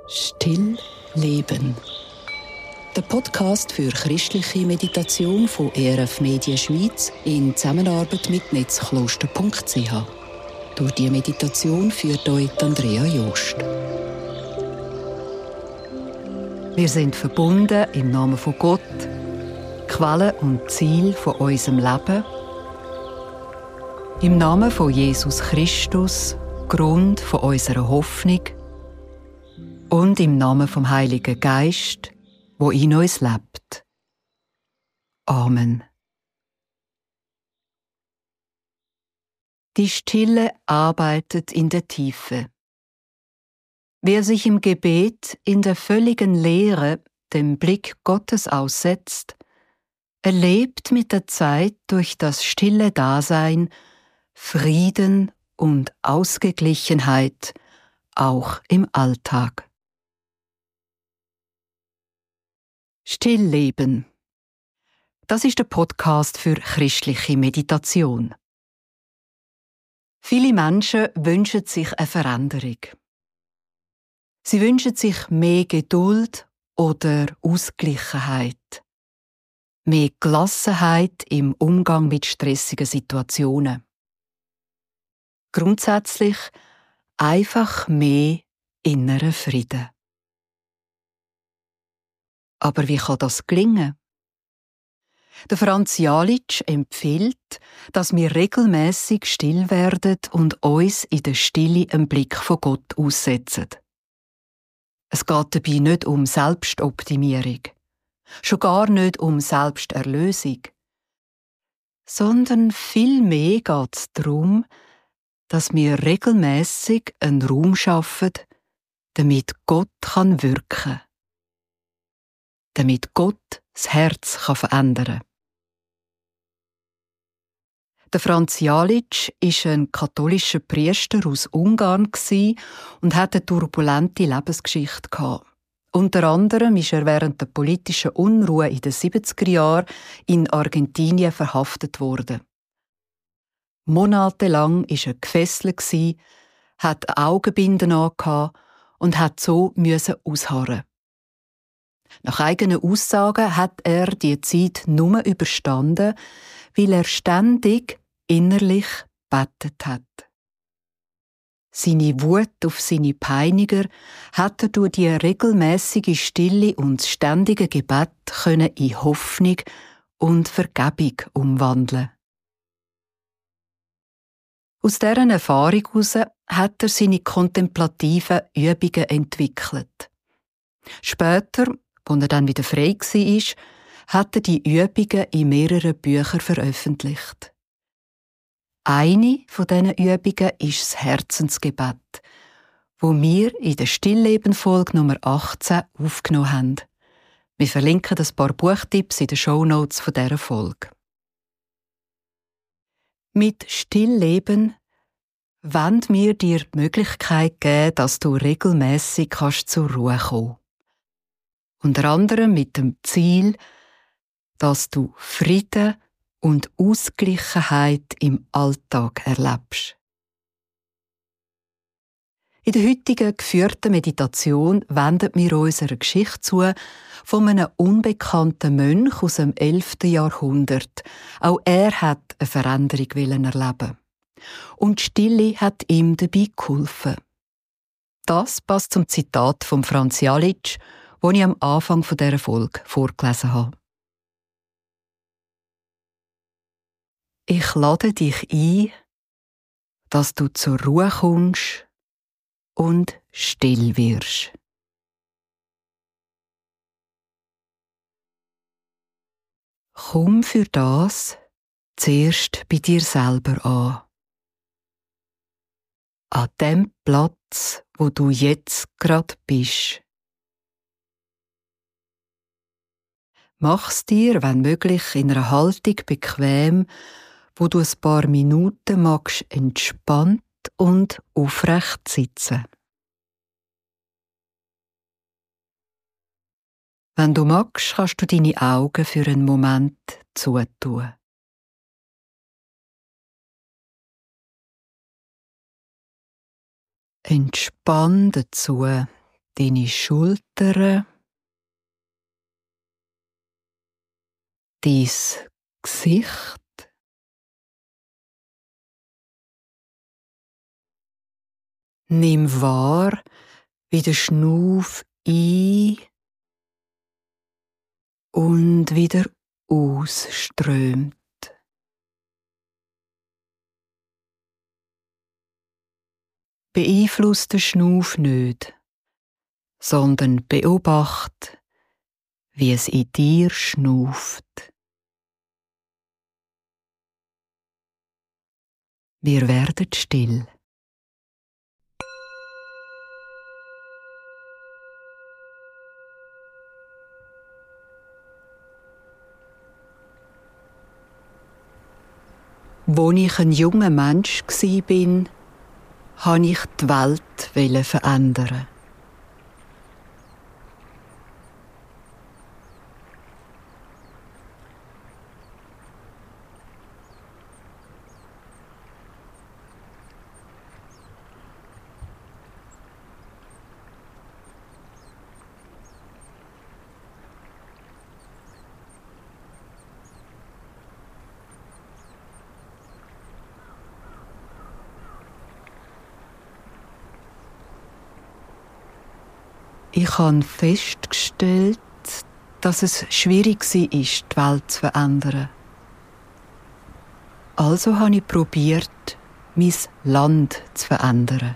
Still leben. Der Podcast für christliche Meditation von ERF Medien Schweiz in Zusammenarbeit mit netzkloster.ch. Durch die Meditation führt euch Andrea Jost. Wir sind verbunden im Namen von Gott, Quelle und Ziel von unserem Leben. Im Namen von Jesus Christus, Grund von unserer Hoffnung. Und im Namen vom Heiligen Geist, wo in uns lebt. Amen. Die Stille arbeitet in der Tiefe. Wer sich im Gebet in der völligen Leere dem Blick Gottes aussetzt, erlebt mit der Zeit durch das stille Dasein Frieden und Ausgeglichenheit, auch im Alltag. Stillleben. Das ist der Podcast für christliche Meditation. Viele Menschen wünschen sich eine Veränderung. Sie wünschen sich mehr Geduld oder Ausgeglichenheit, mehr Gelassenheit im Umgang mit stressigen Situationen. Grundsätzlich einfach mehr inneren Frieden. Aber wie kann das gelingen? Der Franz Jalic empfiehlt, dass wir regelmäßig still werden und uns in der Stille einen Blick von Gott aussetzen. Es geht dabei nicht um Selbstoptimierung, schon gar nicht um Selbsterlösung, sondern vielmehr geht es darum, dass wir regelmäßig einen Raum schaffen, damit Gott wirken kann. Damit Gott das Herz verändern kann. Der Franz Jalic war ein katholischer Priester aus Ungarn und hatte eine turbulente Lebensgeschichte. Unter anderem ist er während der politischen Unruhe in den 70er Jahren in Argentinien verhaftet worden. Monatelang war er gefesselt, hatte Augenbinden an und hat so ausharren. Nach eigenen Aussagen hat er die Zeit nur überstanden, weil er ständig innerlich gebetet hat. Seine Wut auf seine Peiniger hat er durch die regelmäßige Stille und das ständige Gebet in Hoffnung und Vergebung umwandeln. Aus dieser Erfahrung heraus hat er seine kontemplativen Übungen entwickelt. Später, als er dann wieder frei war, hat er die Übungen in mehreren Büchern veröffentlicht. Eine von diesen Übungen ist das Herzensgebet, wo wir in der Stillleben-Folge Nummer 18 aufgenommen haben. Wir verlinken ein paar Buchtipps in den Shownotes von dieser Folge. Mit Stillleben wollen wir dir die Möglichkeit geben, dass du regelmäßig zur Ruhe kommen kannst. Unter anderem mit dem Ziel, dass du Frieden und Ausgeglichenheit im Alltag erlebst. In der heutigen geführten Meditation wenden wir unserer Geschichte zu von einem unbekannten Mönch aus dem 11. Jahrhundert. Auch er hat eine Veränderung erleben. Und die Stille hat ihm dabei geholfen. Das passt zum Zitat von Franz Jalic, das ich am Anfang dieser Folge vorgelesen habe. Ich lade dich ein, dass du zur Ruhe kommst und still wirst. Komm für das zuerst bei dir selber an. An dem Platz, wo du jetzt gerade bist. Mach's dir, wenn möglich, in einer Haltung bequem, wo du ein paar Minuten magst entspannt und aufrecht sitzen. Wenn du magst, kannst du deine Augen für einen Moment zutun. Entspann dazu deine Schultern, dein Gesicht, nimm wahr, wie der Schnuff ein- und wieder ausströmt. Beeinfluss den Schnuff nicht, sondern beobacht, wie es in dir schnauft. Wir werden still. Als ich ein junger Mensch war, wollte ich die Welt verändern. Ich habe festgestellt, dass es schwierig war, die Welt zu verändern. Also habe ich probiert, mein Land zu verändern.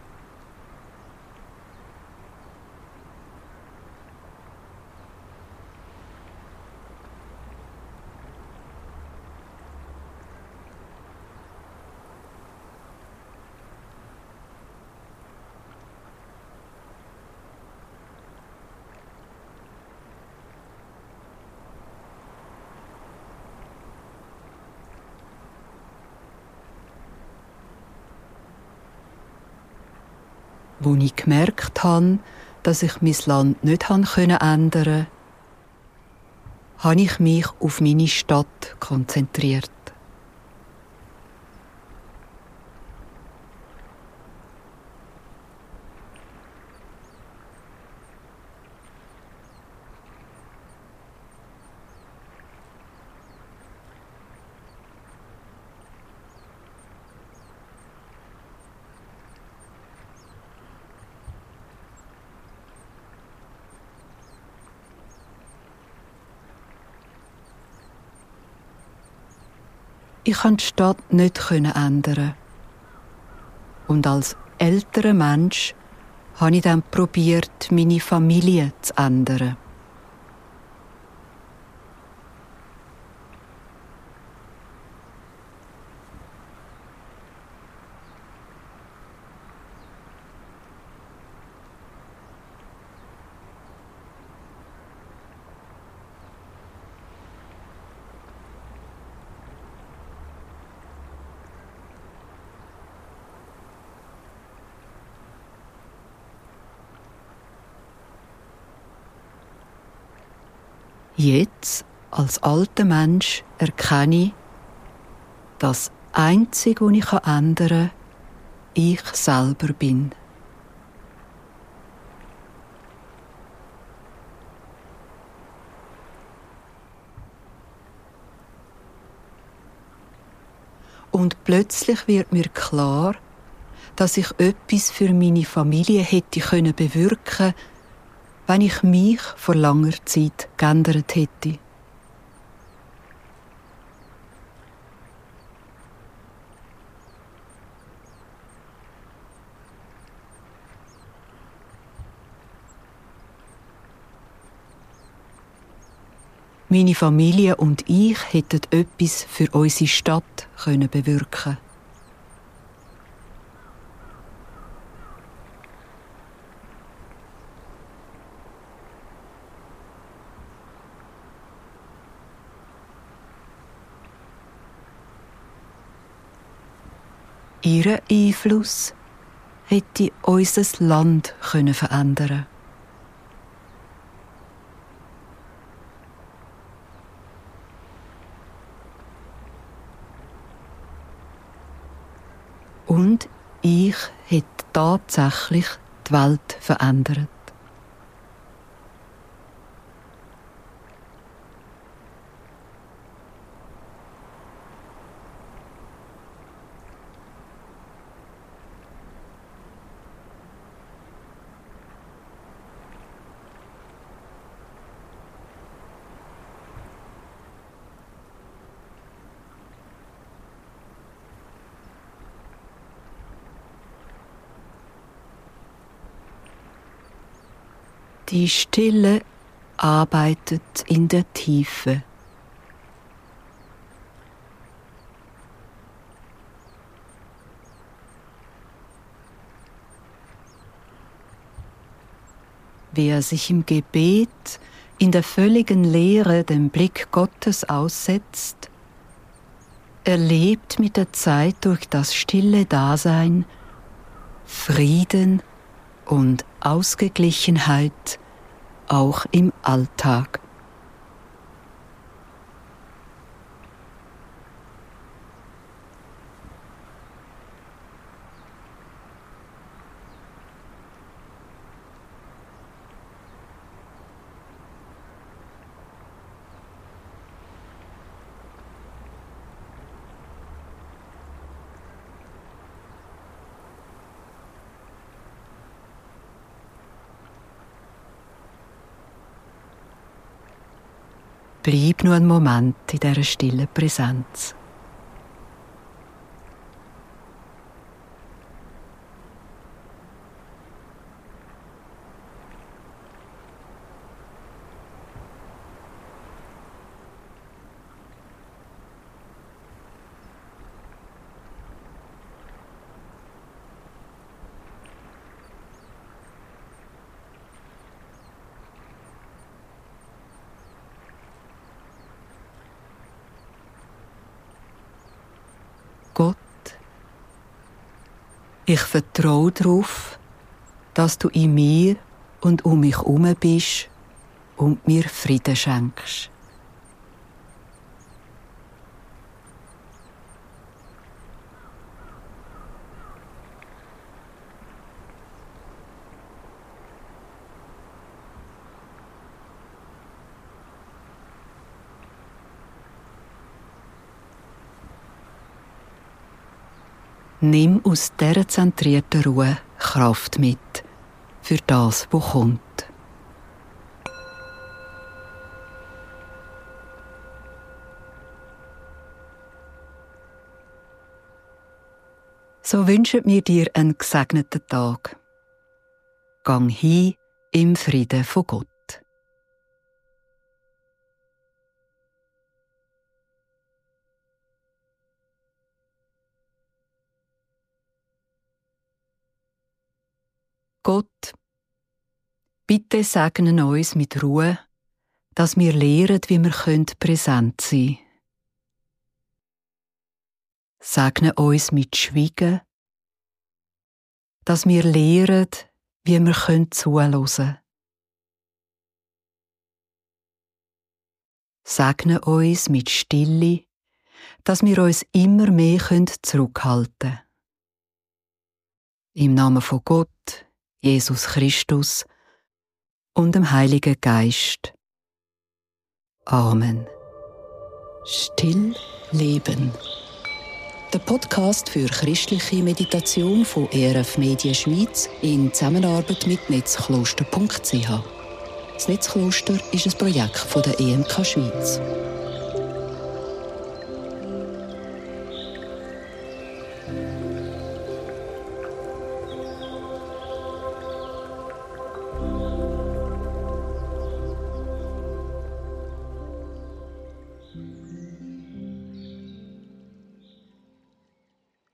Als ich gemerkt habe, dass ich mein Land nicht ändern konnte, habe ich mich auf meine Stadt konzentriert. Ich konnte die Stadt nicht ändern. Und als älterer Mensch habe ich dann probiert, meine Familie zu ändern. Jetzt, als alter Mensch, erkenne ich, dass das Einzige, was ich ändern kann, ich selber bin. Und plötzlich wird mir klar, dass ich etwas für meine Familie hätte bewirken können, wenn ich mich vor langer Zeit geändert hätte. Meine Familie und ich hätten etwas für unsere Stadt bewirken können. Ihr Einfluss hätte unser Land verändern können. Und ich hätte tatsächlich die Welt verändert. Die Stille arbeitet in der Tiefe. Wer sich im Gebet in der völligen Leere dem Blick Gottes aussetzt, erlebt mit der Zeit durch das stille Dasein Frieden und Ausgeglichenheit auch im Alltag. Bleib nur einen Moment in dieser stillen Präsenz. Gott, ich vertraue darauf, dass du in mir und um mich herum bist und mir Frieden schenkst. Nimm aus dieser zentrierten Ruhe Kraft mit für das, was kommt. So wünschen wir dir einen gesegneten Tag. Gang hin im Frieden von Gott. Gott, bitte segne uns mit Ruhe, dass wir lernen, wie wir präsent sein können. Segne uns mit Schweigen, dass wir lernen, wie wir zuhören können. Segne uns mit Stille, dass wir uns immer mehr zurückhalten können. Im Namen von Gott, Jesus Christus und dem Heiligen Geist. Amen. Still leben. Der Podcast für christliche Meditation von ERF Media Schweiz in Zusammenarbeit mit netzkloster.ch. Das Netzkloster ist ein Projekt von der EMK Schweiz.